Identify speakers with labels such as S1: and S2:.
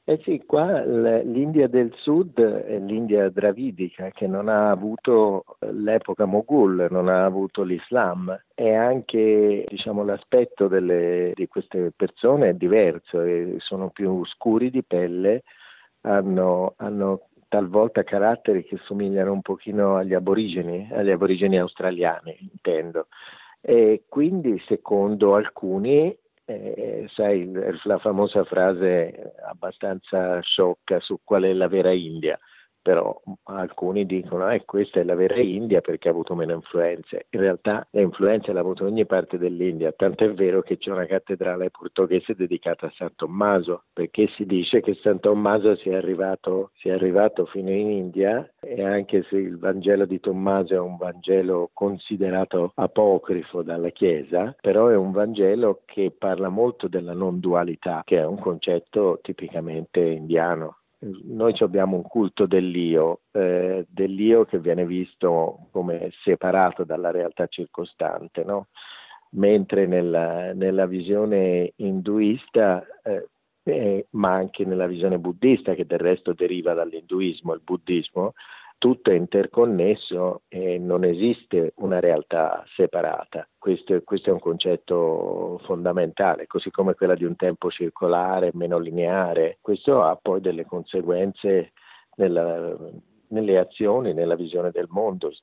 S1: Eh sì, qua l'India del Sud è l'India dravidica che non ha avuto l'epoca Moghul, non ha avuto l'Islam e anche diciamo, l'aspetto di queste persone è diverso, sono più scuri di pelle, hanno talvolta caratteri che somigliano un pochino agli aborigeni australiani, intendo. E quindi, secondo alcuni, sai, la famosa frase abbastanza sciocca su qual è la vera India, però alcuni dicono questa è la vera India perché ha avuto meno influenze. In realtà le influenze l'ha avuto ogni parte dell'India, tanto è vero che c'è una cattedrale portoghese dedicata a San Tommaso, perché si dice che San Tommaso sia arrivato fino in India, e anche se il Vangelo di Tommaso è un Vangelo considerato apocrifo dalla Chiesa, però è un Vangelo che parla molto della non dualità, che è un concetto tipicamente indiano. Noi abbiamo un culto dell'io che viene visto come separato dalla realtà circostante, no? Mentre nella visione induista, ma anche nella visione buddista, che del resto deriva dall'induismo, il buddismo, tutto è interconnesso e non esiste una realtà separata. Questo è un concetto fondamentale, così come quella di un tempo circolare, meno lineare. Questo ha poi delle conseguenze nelle azioni, nella visione del mondo.